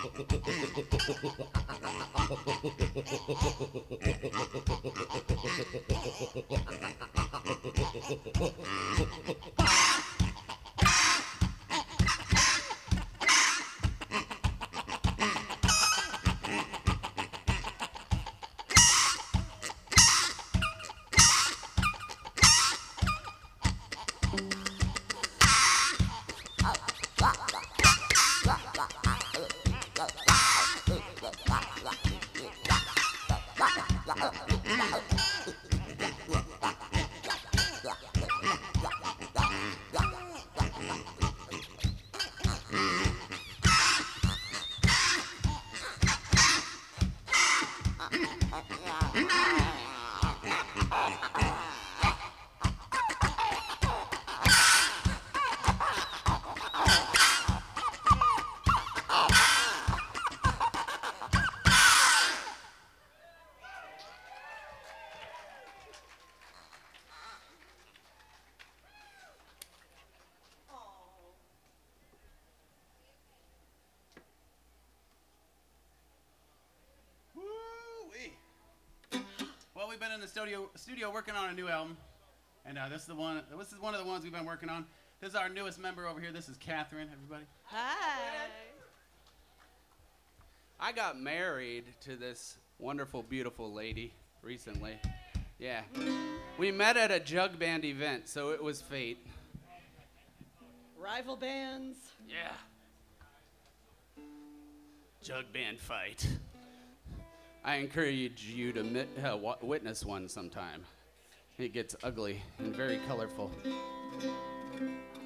Well, we've been in the studio working on a new album, and this is one of the ones we've been working on. This is our newest member over here. This is Catherine. Everybody. Hi. I got married to this wonderful, beautiful lady recently. Yeah. We met at a jug band event, so it was fate. Rival bands. Yeah. Jug band fight. I encourage you to witness one sometime. It gets ugly and very colorful.